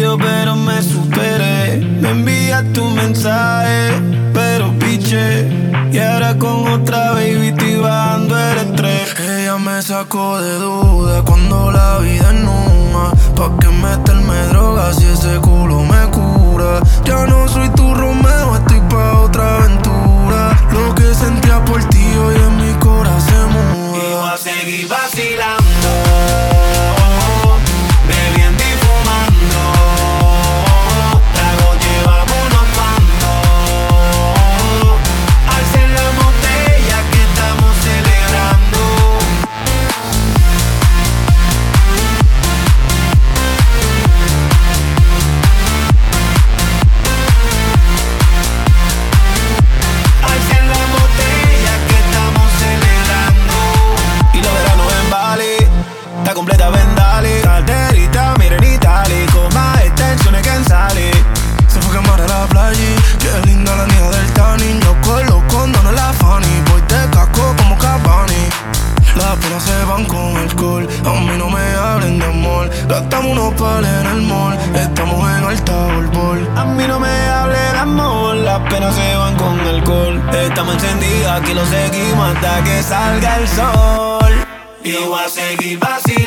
yo, pero me superé. Me envías tu mensaje, pero piché. Y ahora con otra baby estoy bajando el estrés. Ella me sacó de duda cuando la vi desnuda. ¿Pa' qué meterme droga si ese culo me cura? Ya no soy tu Romeo, estoy pa' otra aventura. Lo que sentía por ti hoy en mi corazón se muda. Y voy a seguir vacilando, bebiendo y fumando. Tragos llevamos mando. Alcen la botella que estamos celebrando. Alcen la botella que estamos celebrando. Y los veranos en Bali, está completa vendale. Calderita, miren Italy, con más extensiones que en Sally. Se fue a quemar a la playa, qué linda la niña del Tani. No con los condones la Fanny, voy de casco como Cavani. Las penas se van con alcohol, a mí no me hablen de amor. Gastamos unos pales en el mall, estamos en alta bol. A mí no me hable de amor, las penas se van con alcohol. Estamos encendidos, aquí lo seguimos hasta que salga el sol. Y voy a seguir vacilando.